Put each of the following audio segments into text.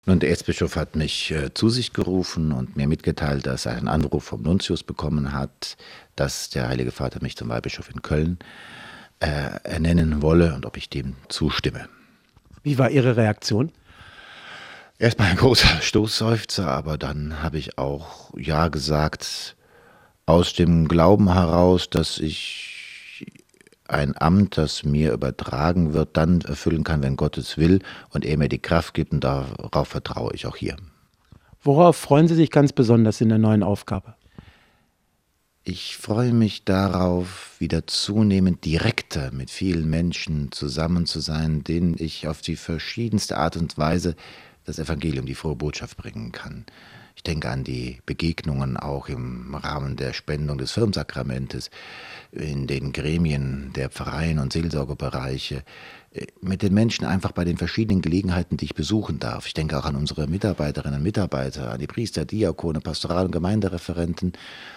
Nun, der Erzbischof hat mich zu sich gerufen und mir mitgeteilt, dass er einen Anruf vom Nuntius bekommen hat, dass der Heilige Vater mich zum Weihbischof in Köln ernennen wolle und ob ich dem zustimme. Wie war Ihre Reaktion? Erstmal ein großer Stoßseufzer, aber dann habe ich auch ja gesagt, aus dem Glauben heraus, dass ich ein Amt, das mir übertragen wird, dann erfüllen kann, wenn Gott es will und er mir die Kraft gibt, und darauf vertraue ich auch hier. Worauf freuen Sie sich ganz besonders in der neuen Aufgabe? Ich freue mich darauf, wieder zunehmend direkter mit vielen Menschen zusammen zu sein, denen ich auf die verschiedenste Art und Weise das Evangelium, die frohe Botschaft bringen kann. Ich denke an die Begegnungen auch im Rahmen der Spendung des Firmensakramentes, in den Gremien der Pfarreien und Seelsorgebereiche, mit den Menschen einfach bei den verschiedenen Gelegenheiten, die ich besuchen darf. Ich denke auch an unsere Mitarbeiterinnen und Mitarbeiter, an die Priester, Diakone, Pastoral- und Gemeindereferenten.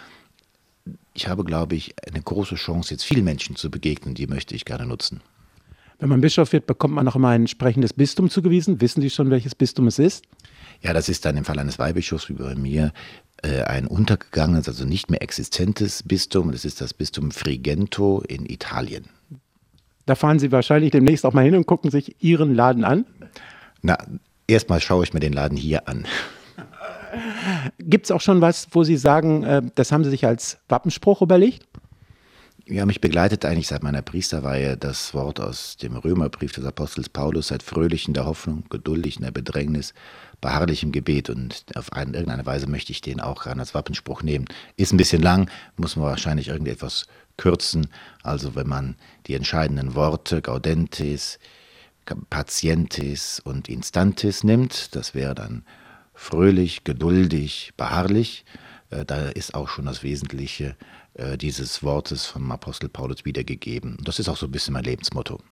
Ich habe, glaube ich, eine große Chance, jetzt vielen Menschen zu begegnen, die möchte ich gerne nutzen. Wenn man Bischof wird, bekommt man auch immer ein entsprechendes Bistum zugewiesen. Wissen Sie schon, welches Bistum es ist? Ja, das ist dann im Fall eines Weihbischofs wie bei mir ein untergegangenes, also nicht mehr existentes Bistum. Das ist das Bistum Frigento in Italien. Da fahren Sie wahrscheinlich demnächst auch mal hin und gucken sich Ihren Laden an. Na, erstmal schaue ich mir den Laden hier an. Gibt es auch schon was, wo Sie sagen, das haben Sie sich als Wappenspruch überlegt? Ja, mich begleitet eigentlich seit meiner Priesterweihe das Wort aus dem Römerbrief des Apostels Paulus: Seid fröhlich in der Hoffnung, geduldig in der Bedrängnis, beharrlich im Gebet. Und auf irgendeine Weise möchte ich den auch gerne als Wappenspruch nehmen. Ist ein bisschen lang, muss man wahrscheinlich irgendetwas kürzen. Also wenn man die entscheidenden Worte Gaudentis, Patientis und Instantis nimmt, das wäre dann fröhlich, geduldig, beharrlich. Da ist auch schon das Wesentliche dieses Wortes vom Apostel Paulus wiedergegeben. Das ist auch so ein bisschen mein Lebensmotto.